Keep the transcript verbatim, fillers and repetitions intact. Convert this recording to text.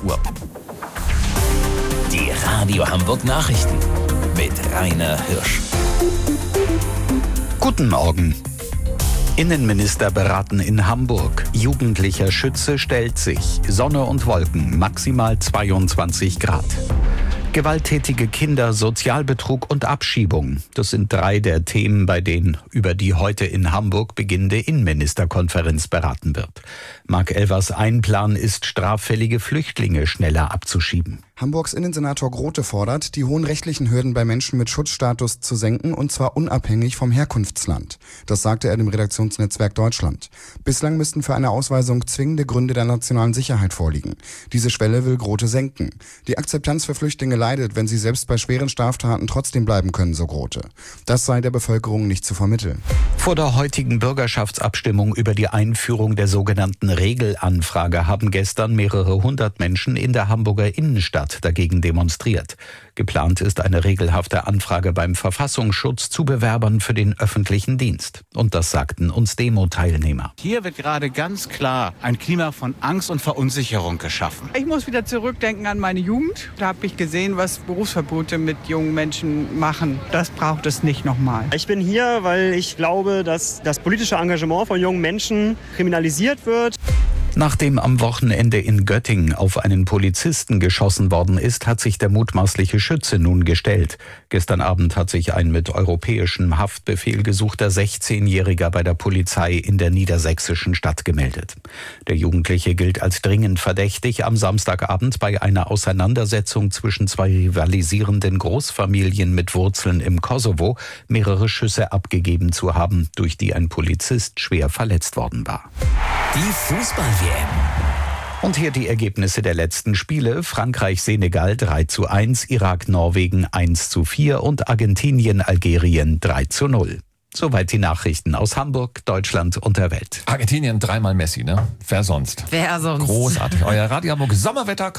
Uhr. Die Radio Hamburg Nachrichten mit Rainer Hirsch. Guten Morgen. Innenminister beraten in Hamburg. Jugendlicher Schütze stellt sich. Sonne und Wolken, maximal zweiundzwanzig Grad. Gewalttätige Kinder, Sozialbetrug und Abschiebung. Das sind drei der Themen, bei denen über die heute in Hamburg beginnende Innenministerkonferenz beraten wird. Marc Elvers Einplan ist, straffällige Flüchtlinge schneller abzuschieben. Hamburgs Innensenator Grote fordert, die hohen rechtlichen Hürden bei Menschen mit Schutzstatus zu senken, und zwar unabhängig vom Herkunftsland. Das sagte er dem Redaktionsnetzwerk Deutschland. Bislang müssten für eine Ausweisung zwingende Gründe der nationalen Sicherheit vorliegen. Diese Schwelle will Grote senken. Die Akzeptanz für Flüchtlinge leidet, wenn sie selbst bei schweren Straftaten trotzdem bleiben können, so Grote. Das sei der Bevölkerung nicht zu vermitteln. Vor der heutigen Bürgerschaftsabstimmung über die Einführung der sogenannten Regelanfrage haben gestern mehrere hundert Menschen in der Hamburger Innenstadt dagegen demonstriert. Geplant ist eine regelhafte Anfrage beim Verfassungsschutz zu Bewerbern für den öffentlichen Dienst. Und das sagten uns Demo-Teilnehmer. Hier wird gerade ganz klar ein Klima von Angst und Verunsicherung geschaffen. Ich muss wieder zurückdenken an meine Jugend. Da habe ich gesehen, was Berufsverbote mit jungen Menschen machen. Das braucht es nicht nochmal. Ich bin hier, weil ich glaube, dass das politische Engagement von jungen Menschen kriminalisiert wird. Nachdem am Wochenende in Göttingen auf einen Polizisten geschossen worden ist, hat sich der mutmaßliche Schütze nun gestellt. Gestern Abend hat sich ein mit europäischem Haftbefehl gesuchter sechzehnjähriger bei der Polizei in der niedersächsischen Stadt gemeldet. Der Jugendliche gilt als dringend verdächtig, am Samstagabend bei einer Auseinandersetzung zwischen zwei rivalisierenden Großfamilien mit Wurzeln im Kosovo mehrere Schüsse abgegeben zu haben, durch die ein Polizist schwer verletzt worden war. Die Fußball-W M. Und hier die Ergebnisse der letzten Spiele. Frankreich-Senegal drei zu eins, Irak-Norwegen eins zu vier und Argentinien-Algerien drei zu null. Soweit die Nachrichten aus Hamburg, Deutschland und der Welt. Argentinien dreimal Messi, ne? Wer sonst? Wer sonst? Großartig. Euer Radio Hamburg Sommerwetter.